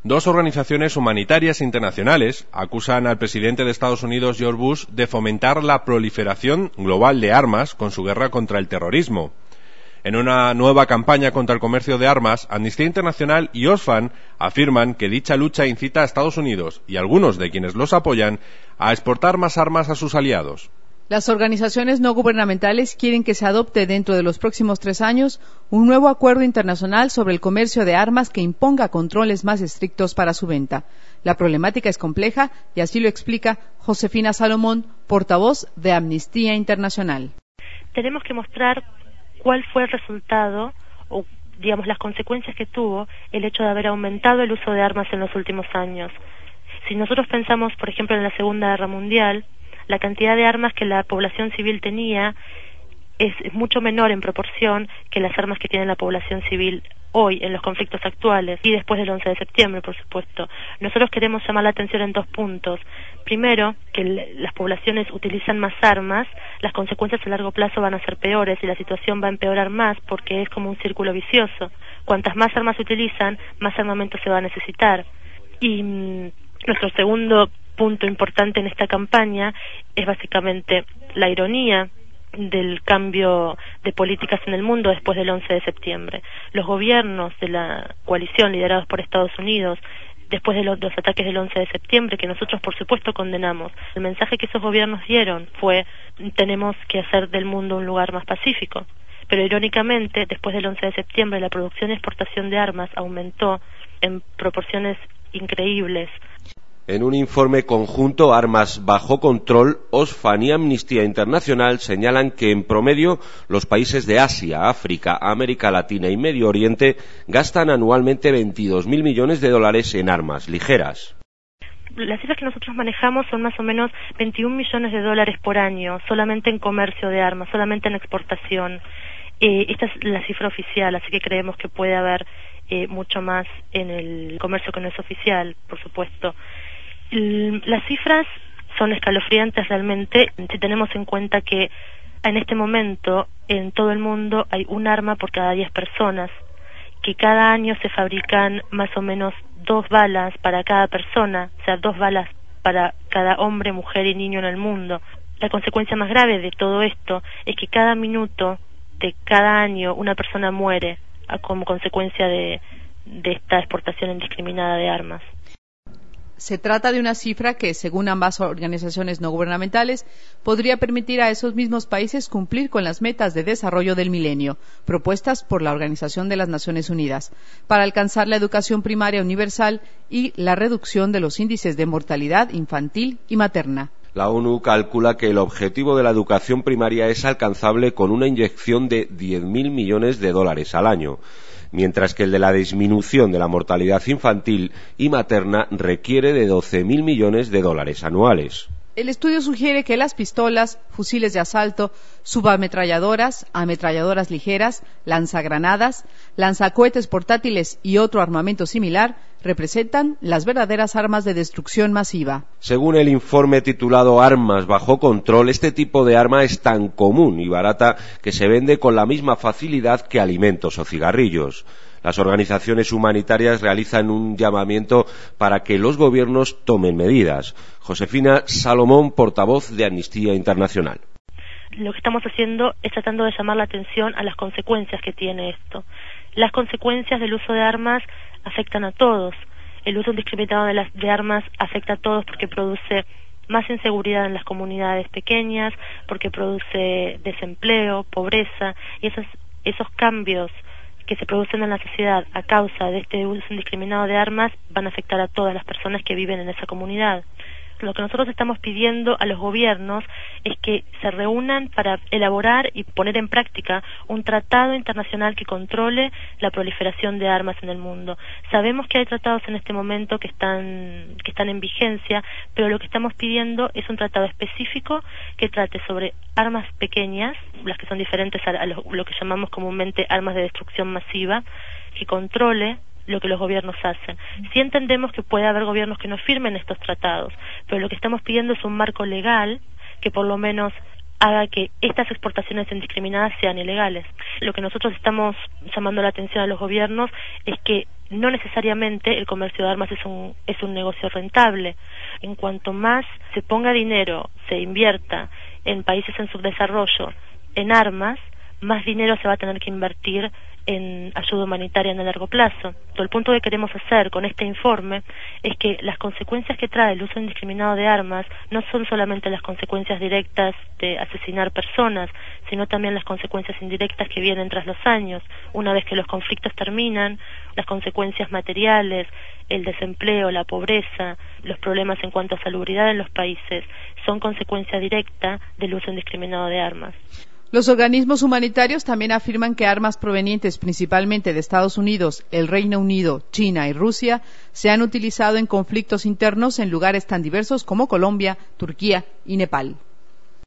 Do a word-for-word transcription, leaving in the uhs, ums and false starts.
Dos organizaciones humanitarias internacionales acusan al presidente de Estados Unidos, George Bush, de fomentar la proliferación global de armas con su guerra contra el terrorismo. En una nueva campaña contra el comercio de armas, Amnistía Internacional y Oxfam afirman que dicha lucha incita a Estados Unidos y algunos de quienes los apoyan a exportar más armas a sus aliados. Las organizaciones no gubernamentales quieren que se adopte dentro de los próximos tres años un nuevo acuerdo internacional sobre el comercio de armas que imponga controles más estrictos para su venta. La problemática es compleja y así lo explica Josefina Salomón, portavoz de Amnistía Internacional. Tenemos que mostrar cuál fue el resultado o, digamos, las consecuencias que tuvo el hecho de haber aumentado el uso de armas en los últimos años. Si nosotros pensamos, por ejemplo, en la Segunda Guerra Mundial, la cantidad de armas que la población civil tenía es, es mucho menor en proporción que las armas que tiene la población civil hoy en los conflictos actuales y después del once de septiembre, por supuesto. Nosotros queremos llamar la atención en dos puntos. Primero, que el, las poblaciones utilizan más armas, las consecuencias a largo plazo van a ser peores y la situación va a empeorar más porque es como un círculo vicioso. Cuantas más armas se utilizan, más armamento se va a necesitar. Y mmm, nuestro segundo punto importante en esta campaña es básicamente la ironía del cambio de políticas en el mundo después del once de septiembre. Los gobiernos de la coalición liderados por Estados Unidos, después de los, de los ataques del once de septiembre, que nosotros por supuesto condenamos, el mensaje que esos gobiernos dieron fue: tenemos que hacer del mundo un lugar más pacífico. Pero irónicamente, después del once de septiembre, la producción y exportación de armas aumentó en proporciones increíbles. En un informe conjunto, Armas bajo control, Oxfam y Amnistía Internacional señalan que en promedio los países de Asia, África, América Latina y Medio Oriente gastan anualmente veintidós mil millones de dólares en armas ligeras. Las cifras que nosotros manejamos son más o menos veintiún millones de dólares por año, solamente en comercio de armas, solamente en exportación. Eh, esta es la cifra oficial, así que creemos que puede haber eh, mucho más en el comercio que no es oficial, por supuesto. Las cifras son escalofriantes realmente si tenemos en cuenta que en este momento en todo el mundo hay un arma por cada diez personas, que cada año se fabrican más o menos dos balas para cada persona, o sea, dos balas para cada hombre, mujer y niño en el mundo. La consecuencia más grave de todo esto es que cada minuto de cada año una persona muere como consecuencia de, de esta exportación indiscriminada de armas. Se trata de una cifra que, según ambas organizaciones no gubernamentales, podría permitir a esos mismos países cumplir con las metas de desarrollo del milenio, propuestas por la Organización de las Naciones Unidas, para alcanzar la educación primaria universal y la reducción de los índices de mortalidad infantil y materna. La ONU calcula que el objetivo de la educación primaria es alcanzable con una inyección de diez mil millones de dólares al año, mientras que el de la disminución de la mortalidad infantil y materna requiere de doce mil millones de dólares anuales. El estudio sugiere que las pistolas, fusiles de asalto, subametralladoras, ametralladoras ligeras, lanzagranadas, lanzacohetes portátiles y otro armamento similar representan las verdaderas armas de destrucción masiva. Según el informe titulado Armas bajo control, este tipo de arma es tan común y barata que se vende con la misma facilidad que alimentos o cigarrillos. Las organizaciones humanitarias realizan un llamamiento para que los gobiernos tomen medidas. Josefina Salomón, portavoz de Amnistía Internacional. Lo que estamos haciendo es tratando de llamar la atención a las consecuencias que tiene esto. Las consecuencias del uso de armas afectan a todos. El uso indiscriminado de, las, de armas afecta a todos porque produce más inseguridad en las comunidades pequeñas, porque produce desempleo, pobreza, y esos, esos cambios que se producen en la sociedad a causa de este uso indiscriminado de armas van a afectar a todas las personas que viven en esa comunidad. Lo que nosotros estamos pidiendo a los gobiernos es que se reúnan para elaborar y poner en práctica un tratado internacional que controle la proliferación de armas en el mundo. Sabemos que hay tratados en este momento que están que están en vigencia, pero lo que estamos pidiendo es un tratado específico que trate sobre armas pequeñas, las que son diferentes a, a lo, lo que llamamos comúnmente armas de destrucción masiva, que controle lo que los gobiernos hacen. Sí entendemos que puede haber gobiernos que no firmen estos tratados, pero lo que estamos pidiendo es un marco legal que por lo menos haga que estas exportaciones indiscriminadas sean ilegales. Lo que nosotros estamos llamando la atención a los gobiernos es que no necesariamente el comercio de armas es un, es un negocio rentable. En cuanto más se ponga dinero, se invierta en países en subdesarrollo en armas, más dinero se va a tener que invertir en ayuda humanitaria en el largo plazo. El punto que queremos hacer con este informe es que las consecuencias que trae el uso indiscriminado de armas no son solamente las consecuencias directas de asesinar personas, sino también las consecuencias indirectas que vienen tras los años. Una vez que los conflictos terminan, las consecuencias materiales, el desempleo, la pobreza, los problemas en cuanto a salubridad en los países, son consecuencia directa del uso indiscriminado de armas. Los organismos humanitarios también afirman que armas provenientes principalmente de Estados Unidos, el Reino Unido, China y Rusia se han utilizado en conflictos internos en lugares tan diversos como Colombia, Turquía y Nepal.